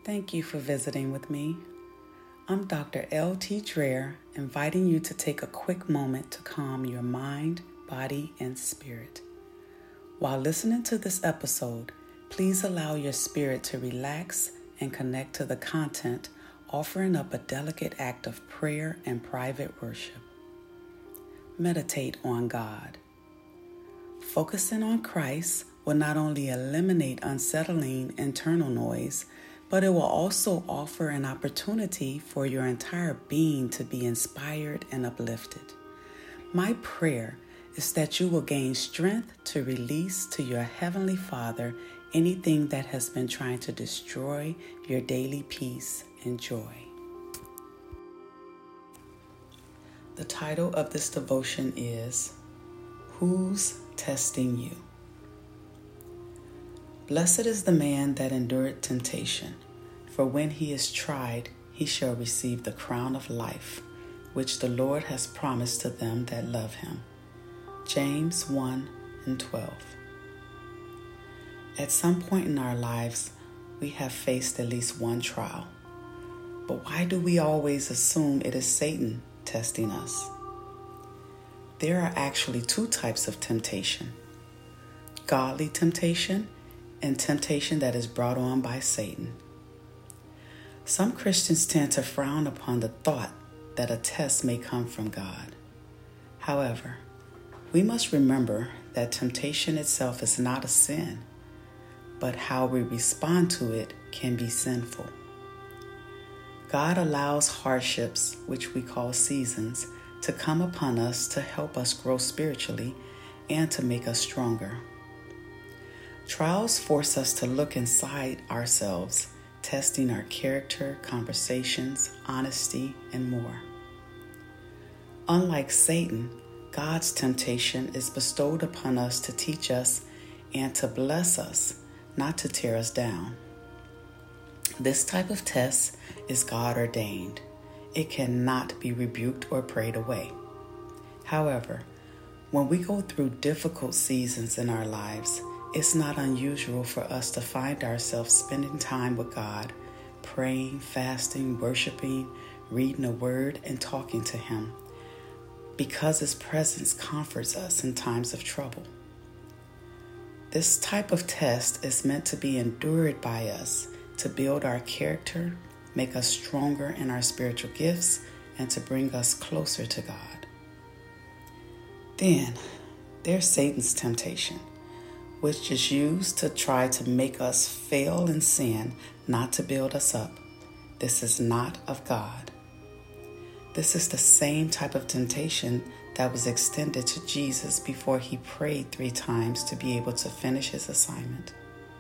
Thank you for visiting with me. I'm Dr. L.T. Dreher, inviting you to take a quick moment to calm your mind, body, and spirit. While listening to this episode, please allow your spirit to relax and connect to the content, offering up a delicate act of prayer and private worship. Meditate on God. Focusing on Christ will not only eliminate unsettling internal noise, but it will also offer an opportunity for your entire being to be inspired and uplifted. My prayer is that you will gain strength to release to your Heavenly Father anything that has been trying to destroy your daily peace and joy. The title of this devotion is, Who's Testing You? Blessed is the man that endureth temptation, for when he is tried, he shall receive the crown of life, which the Lord has promised to them that love him. James 1:12. At some point in our lives, we have faced at least one trial. But why do we always assume it is Satan testing us? There are actually two types of temptation: godly temptation and temptation that is brought on by Satan. Some Christians tend to frown upon the thought that a test may come from God. However, we must remember that temptation itself is not a sin, but how we respond to it can be sinful. God allows hardships, which we call seasons, to come upon us to help us grow spiritually and to make us stronger. Trials force us to look inside ourselves, testing our character, conversations, honesty, and more. Unlike Satan, God's temptation is bestowed upon us to teach us and to bless us, not to tear us down. This type of test is God ordained. It cannot be rebuked or prayed away. However, when we go through difficult seasons in our lives, it's not unusual for us to find ourselves spending time with God, praying, fasting, worshiping, reading the Word, and talking to Him, because His presence comforts us in times of trouble. This type of test is meant to be endured by us to build our character, make us stronger in our spiritual gifts, and to bring us closer to God. Then, there's Satan's temptation, which is used to try to make us fail in sin, not to build us up. This is not of God. This is the same type of temptation that was extended to Jesus before he prayed 3 times to be able to finish his assignment.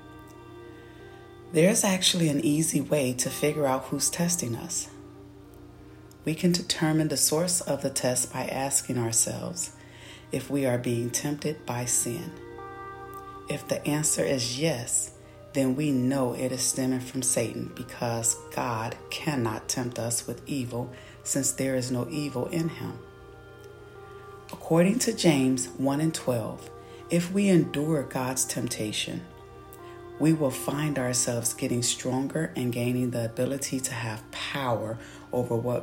There's actually an easy way to figure out who's testing us. We can determine the source of the test by asking ourselves if we are being tempted by sin. If the answer is yes, then we know it is stemming from Satan, because God cannot tempt us with evil, since there is no evil in him. According to James 1:12, if we endure God's temptation, we will find ourselves getting stronger and gaining the ability to have power over what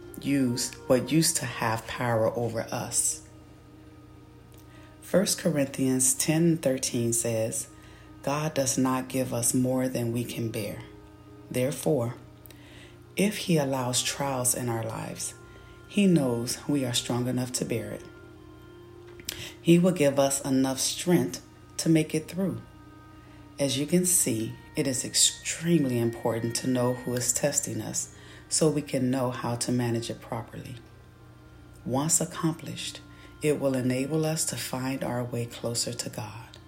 used to have power over us. 1 Corinthians 10:13 says, God does not give us more than we can bear. Therefore, if he allows trials in our lives, he knows we are strong enough to bear it. He will give us enough strength to make it through. As you can see, it is extremely important to know who is testing us so we can know how to manage it properly. Once accomplished, it will enable us to find our way closer to God.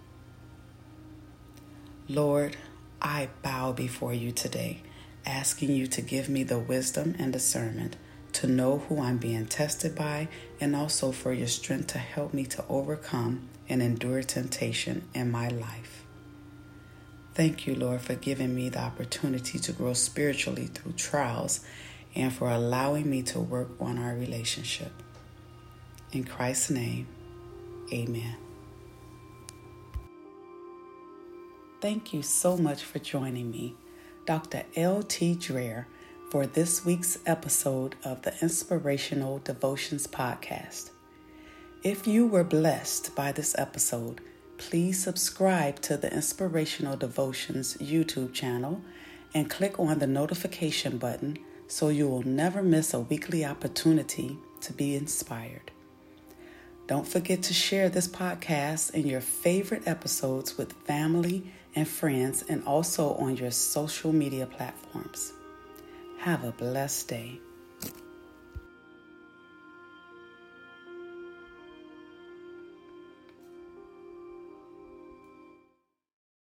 Lord, I bow before you today, asking you to give me the wisdom and discernment to know who I'm being tested by, and also for your strength to help me to overcome and endure temptation in my life. Thank you, Lord, for giving me the opportunity to grow spiritually through trials and for allowing me to work on our relationship. In Christ's name, amen. Thank you so much for joining me. Dr. L.T. Dreher, for this week's episode of the Inspirational Devotions Podcast. If you were blessed by this episode, please subscribe to the Inspirational Devotions YouTube channel and click on the notification button so you will never miss a weekly opportunity to be inspired. Don't forget to share this podcast and your favorite episodes with family and friends and also on your social media platforms. Have a blessed day.